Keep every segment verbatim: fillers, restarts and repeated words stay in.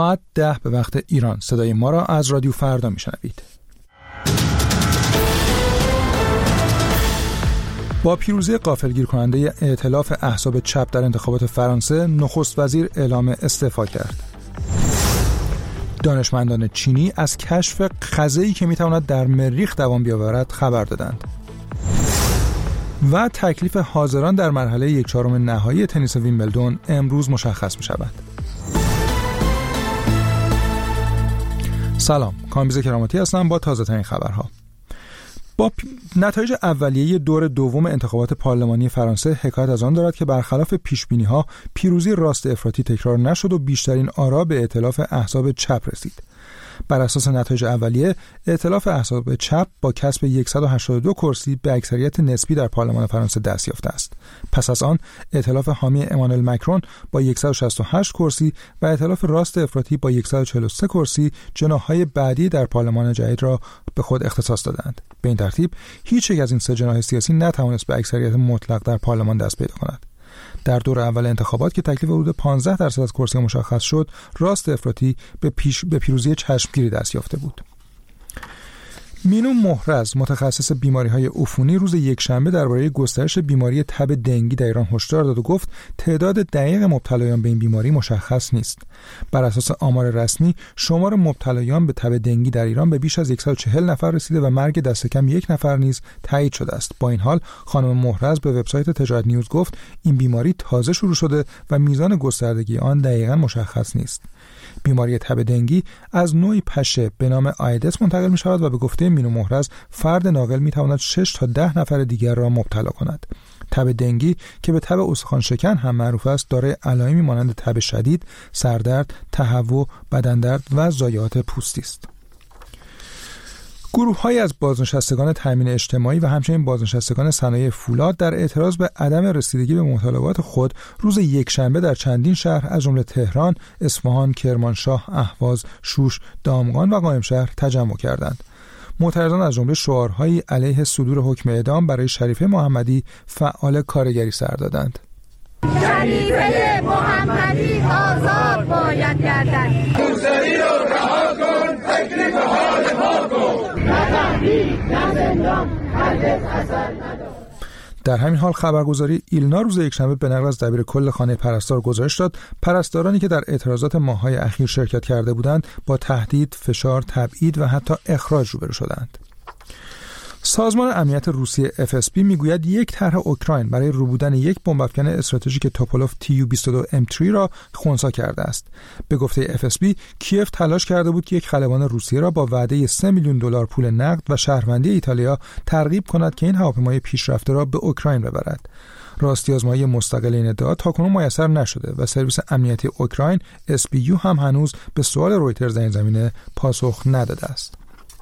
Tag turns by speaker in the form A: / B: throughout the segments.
A: ساعت ده به وقت ایران. صدای ما را از رادیو فردا میشنوید. با پیروزی غافلگیر کننده ائتلاف احزاب چپ در انتخابات فرانسه، نخست وزیر اعلام استعفا کرد. دانشمندان چینی از کشف خزه‌ای که میتواند در مریخ دوام بیاورد خبر دادند. و تکلیف حاضران در مرحله یک چهارم نهایی تنیس ویمبلدون امروز مشخص می شود. سلام، کامبیز کراماتی هستم با تازه ترین خبرها. با نتایج اولیه دور دوم انتخابات پارلمانی فرانسه حکایت از آن دارد که برخلاف پیشبینی‌ها پیروزی راست افراطی تکرار نشد و بیشترین آرا به ائتلاف احزاب چپ رسید. بر اساس نتایج اولیه، ائتلاف احزاب چپ با کسب صد و هشتاد و دو کرسی به اکثریت نسبی در پارلمان فرانسه دست یافته است. پس از آن، ائتلاف حامی امانوئل مکرون با صد و شصت و هشت کرسی و ائتلاف راست افراطی با صد و چهل و سه کرسی جناح‌های بعدی در پارلمان جدید را به خود اختصاص دادند. به این ترتیب، هیچ یک از این سه جناح سیاسی نتوانست به اکثریت مطلق در پارلمان دست پیدا کند. در دور اول انتخابات که تکلیف حدود پانزده درصد از کرسی مشخص شد، راست افراطی به پیش به پیروزی چشمگیری دست یافته بود. مینو محرز، متخصص بیماری‌های عفونی، روز یکشنبه درباره گسترش بیماری تب دنگی در ایران هشدار داد و گفت تعداد دقیق مبتلایان به این بیماری مشخص نیست. بر اساس آمار رسمی، شمار مبتلایان به تب دنگی در ایران به بیش از صد و چهل نفر رسیده و مرگ دست کم یک نفر نیز تایید شده است. با این حال، خانم محرز به وبسایت تجارت نیوز گفت این بیماری تازه شروع شده و میزان گستردگی آن دقیقاً مشخص نیست. بیماری تب دنگی از نوعی پشه به نام آیدس منتقل می شود و به گفته مینو محرز فرد ناقل می تواند شش تا ده نفر دیگر را مبتلا کند. تب دنگی که به تب استخوان شکن هم معروف است، دارای علائمی مانند تب شدید، سردرد، تهوع، بدندرد و ضایعات پوستی است. گروه‌هایی از بازنشستگان تامین اجتماعی و همچنین بازنشستگان صنایع فولاد در اعتراض به عدم رسیدگی به مطالبات خود روز یکشنبه در چندین شهر از جمله تهران، اصفهان، کرمانشاه، اهواز، شوش، دامغان و قائمشهر تجمع کردند. معترضان از جمله شعارهایی علیه صدور حکم اعدام برای شریفه محمدی، فعال کارگری، سر دادند.
B: شریفه محمدی آزاد باید گردد. موسوی رو رها کن، تکلیف حال ما کن. نه تحریک، نه زندان، هرگز اثر ندارد.
A: در همین حال خبرگزاری ایلنا روز یکشنبه به نقل از دبیر کل خانه پرستار گزارش داد پرستارانی که در اعتراضات ماه‌های اخیر شرکت کرده بودند با تهدید، فشار، تبعید و حتی اخراج روبرو شدند. سازمان امنیت روسیه اف اس بی میگوید یک طرح اوکراین برای ربودن یک بمب افکن استراتژیک توپولوف تی یو بیست و دو ام سه را خنثی کرده است. به گفته اف اس بی، کیف تلاش کرده بود که یک خلبان روسیه را با وعده سه میلیون دلار پول نقد و شهروندی ایتالیا ترغیب کند که این هواپیمای پیشرفته را به اوکراین ببرد. راستی آزمایی مستقل این ادعا تاکنون میسر نشده و سرویس امنیتی اوکراین اس بی یو هم هنوز به سوال رویترز در این زمینه پاسخ نداده است.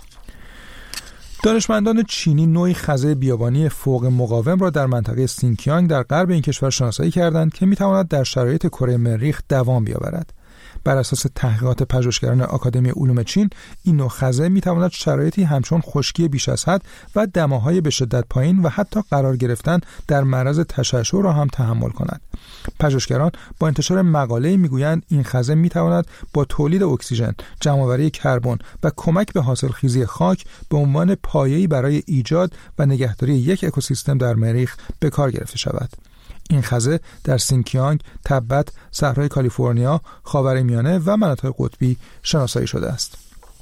A: دانشمندان چینی نوعی خزه بیابانی فوق مقاوم را در منطقه سینکیانگ در غرب این کشور شناسایی کردند که میتواند در شرایط کره مریخ دوام بیاورد. بر اساس تحقیقات پژوهشگران آکادمی علوم چین، این نوع خزه میتواند شرایطی همچون خشکی بیش از حد و دماهای به شدت پایین و حتی قرار گرفتن در معرض تشعشع را هم تحمل کند. پژوهشگران با انتشار مقاله‌ای میگویند این خزه میتواند با تولید اکسیژن، جمع‌آوری کربن و کمک به حاصلخیزی خاک به عنوان پایه‌ای برای ایجاد و نگهداری یک اکوسیستم در مریخ به کار گرفته شود. این خزه در سینکیانگ، تبت، صحرای کالیفرنیا، خاورمیانه و مناطق قطبی شناسایی شده است.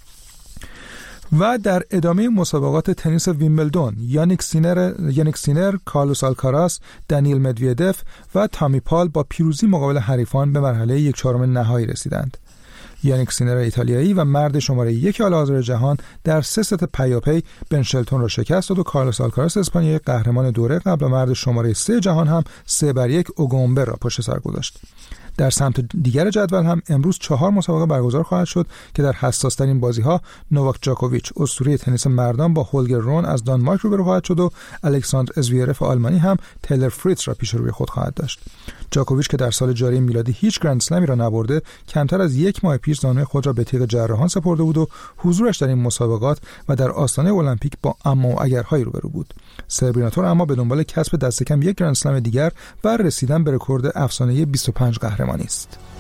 A: و در ادامه مسابقات تنیس ویمبلدون، یانیک سینر، یانیک سینر، کارلوس آلکاراس، دانیل مدویدف و تامی پال با پیروزی مقابل حریفان به مرحله یک چهارم نهایی رسیدند. یانیک سینر ایتالیایی و مرد شماره یک حال جهان در سه ست پیاپی بن شلتون را شکست داد و کارلوس آلکاراس اسپانیایی قهرمان دوره قبل و مرد شماره سه جهان هم سه بر یک اوگومبر را پشت سر گذاشت. در سمت دیگر جدول هم امروز چهار مسابقه برگزار خواهد شد که در حساس‌ترین بازی‌ها نوواک جاکوویچ اسطوره تنیس مردان با هولگر رون از دانمارک روبرو خواهد شد و الکساندر ازویرف آلمانی هم تیلر فریتز را پیش روی خود خواهد داشت. جاکوویچ که در سال جاری میلادی هیچ گرند اسلمی را نبرده، کمتر از یک ماه پیش زانوی خود را به تیغ جراحان سپرده بود و حضورش در این مسابقات و در آستانه المپیک با اما و اگرهایی روبرو بود. سربیناتور اما به دنبال کسب دست کم یک گرند اسلم دیگر و رسیدن به رکورد افسانه‌ای بیست و پنج قهرمانی است.